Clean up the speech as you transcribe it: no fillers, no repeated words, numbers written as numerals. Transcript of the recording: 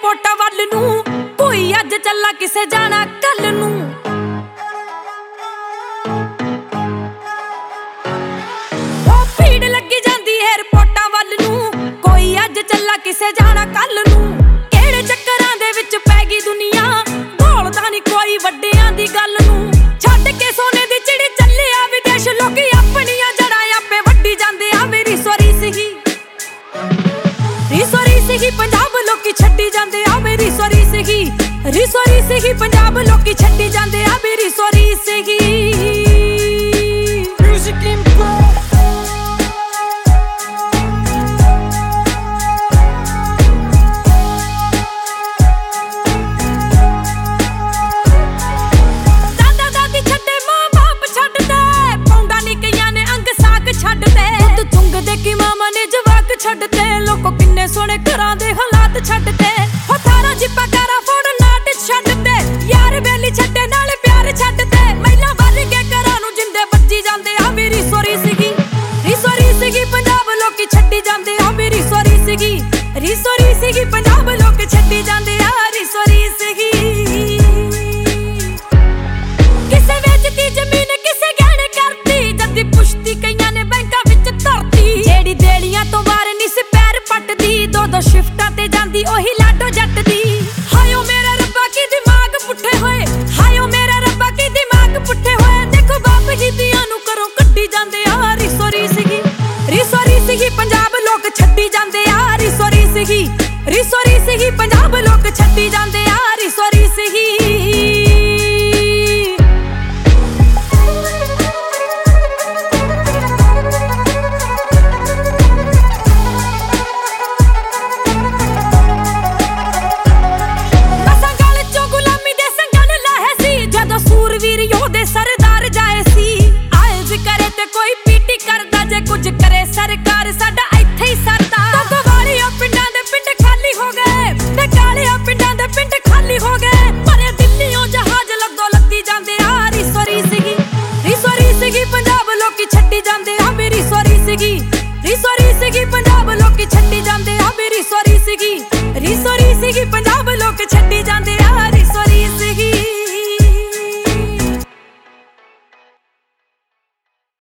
ਏਅਰਪੋਰਟਾਂ ਵੱਲ ਨੂੰ, ਕੋਈ ਅੱਜ ਚੱਲਾ ਕਿਸੇ ਜਾਣਾ ਕੱਲ ਨੂੰ। ਉਹ ਭੀੜ ਲੱਗੀ ਜਾਂਦੀ ਏਅਰਪੋਰਟਾਂ ਵੱਲ ਨੂੰ, ਕੋਈ ਅੱਜ ਚੱਲਾ ਕਿਸੇ ਜਾਣਾ ਕੱਲ ਨੂੰ। ਕਿਹੜੇ ਚੱਕਰਾਂ ਦੇ ਵਿੱਚ ਪੈ ਗਈ ਦੁਨੀਆ, ਘੋਲਦਾ ਨੀ ਕੋਈ ਵੱਡੀ